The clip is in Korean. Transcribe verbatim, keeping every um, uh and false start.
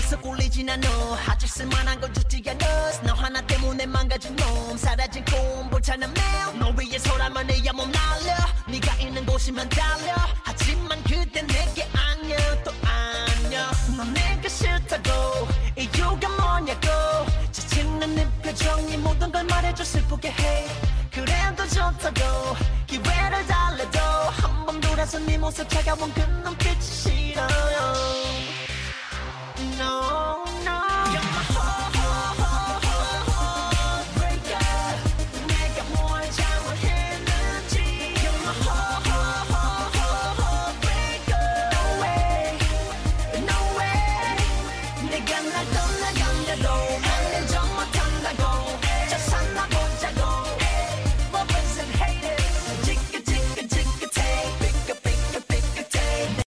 계속 꿀리진 않아 아직 쓸만한 걸 주지 않아 너 하나 때문에 망가진 놈 사라진 꿈 불타는 매너 위에서라면 해야 몸 날려 네가 있는 곳이면 달려 하지만 그때 내게 아냐 또 아냐 넌 내가 싫다고 이유가 뭐냐고 지치는 네 표정이 모든 걸 말해줘 슬프게 해 그래도 좋다고 기회를 달래도 한 번 돌아서 네 모습 차가운 그